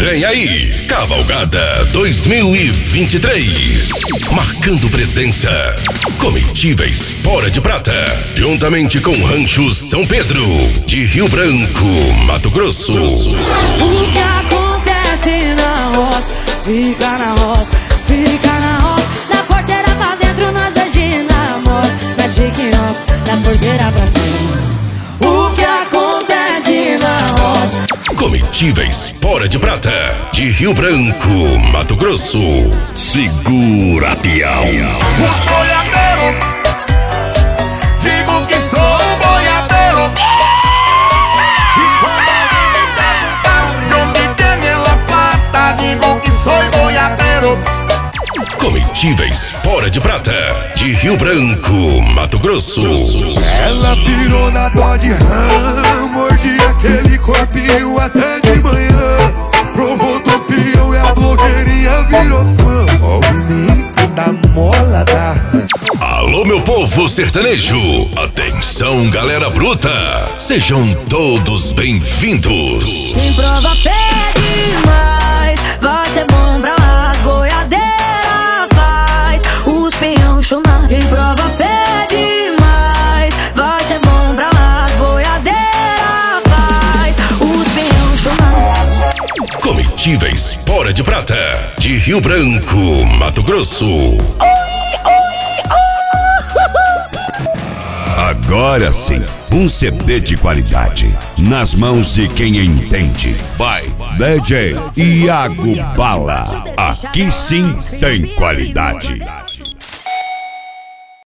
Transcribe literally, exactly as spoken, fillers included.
Vem aí, Cavalgada dois mil e vinte e três. Marcando presença. Comitiva Espora de Prata, juntamente com Rancho São Pedro, de Rio Branco, Mato Grosso. O que acontece na roça, fica na roça, fica na roça. Da porteira pra dentro nós dois de namoro. Da chique off, da porteira pra frente. O que acontece na roça. Comitiva Espora de Prata, de Rio Branco, Mato Grosso. Segura, peão. Os boiadeiros, digo que sou boiadeiro. E quando alguém me perguntar de onde tem la plata, digo que sou boiadeiro. Comitiva Espora de Prata, de Rio Branco, Mato Grosso. Ela pirou na Dodge Ram, mordi aquele corpinho até de manhã. Provou do peão e a blogueirinha virou fã. Movimento da mola da Ram. Alô, meu povo sertanejo, atenção, galera bruta, sejam todos bem-vindos. Quem prova pede mais, vai ser bom pra lá, boiadeira faz. Os peão chonar, quem prova pede mais, vai ser bom pra lá, boiadeira faz. Os peão chonar. Comitiva Espora de Prata, de Rio Branco, Mato Grosso. Agora sim, um C D de qualidade, nas mãos de quem entende. By D J Iago Bala. Aqui sim tem qualidade.